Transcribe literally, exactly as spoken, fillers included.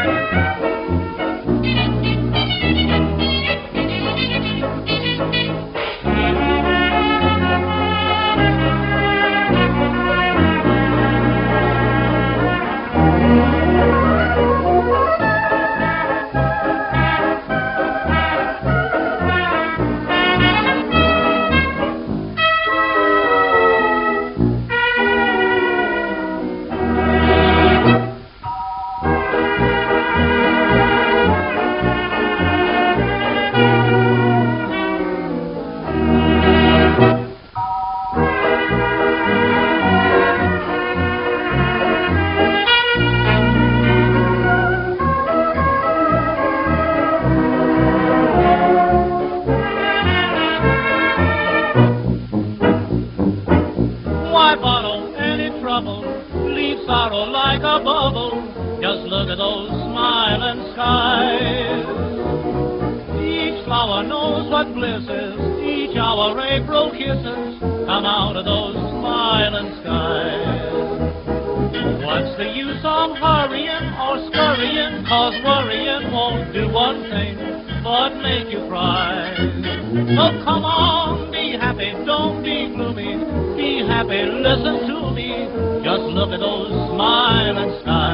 Why borrow any trouble? Leave sorrow like a bubble. Just look at those smiling skies. Each flower knows what bliss is. Each hour April kisses come out of those smiling skies. What's the use of hurrying or scurrying? 'Cause worrying won't do one thing but make you cry. So come on, be happy, don't be gloomy. Be happy, listen to me. Just look at those smiling skies.